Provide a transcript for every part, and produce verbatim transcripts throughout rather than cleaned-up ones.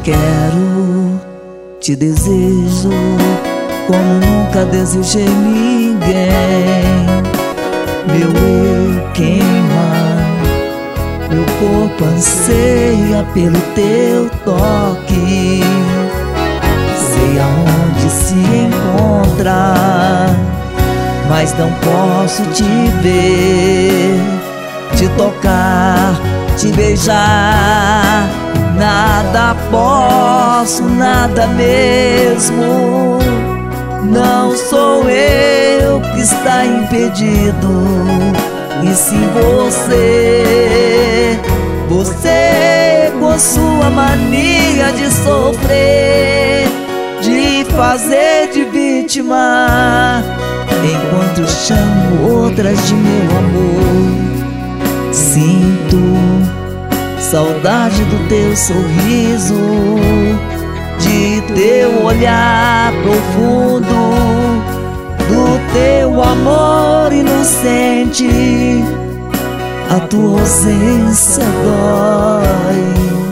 quero, te desejo como nunca desejei ninguém. Meu eu queima, meu corpo anseia pelo teu toque. Sei aonde se encontra, mas não posso te ver, te tocar, te beijar. Nada posso, nada mesmo. Não sou eu que está impedido, e sim você. Você com sua mania de sofrer, de fazer de vítima, enquanto chamo outras de meu amor. Sinto saudade do teu sorriso, de teu olhar profundo, do teu amor inocente. A tua ausência dói.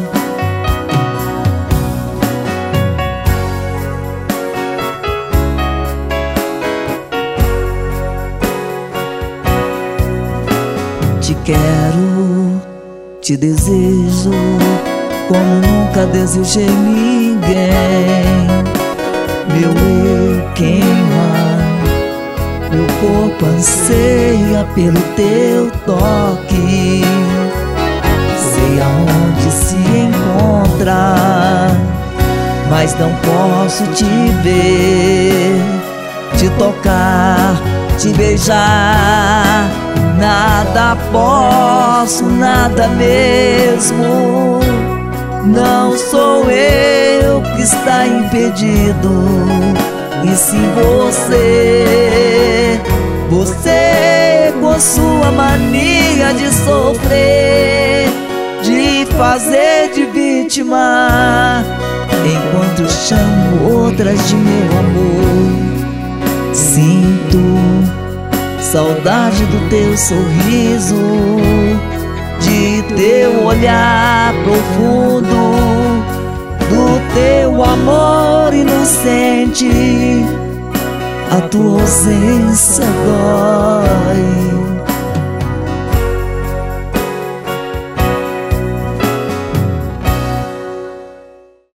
Te quero, te desejo como nunca desejei ninguém. Meu eu queima, meu corpo anseia pelo teu toque. Sei aonde se encontra, mas não posso te ver, te tocar, te beijar. Nada posso, nada mesmo. Não sou eu que está impedido, e sim você. Você com sua mania de sofrer, de fazer de vítima, enquanto chamo outras de meu amor. Sinto saudade do teu sorriso, de teu olhar profundo, do teu amor inocente. A tua ausência dói.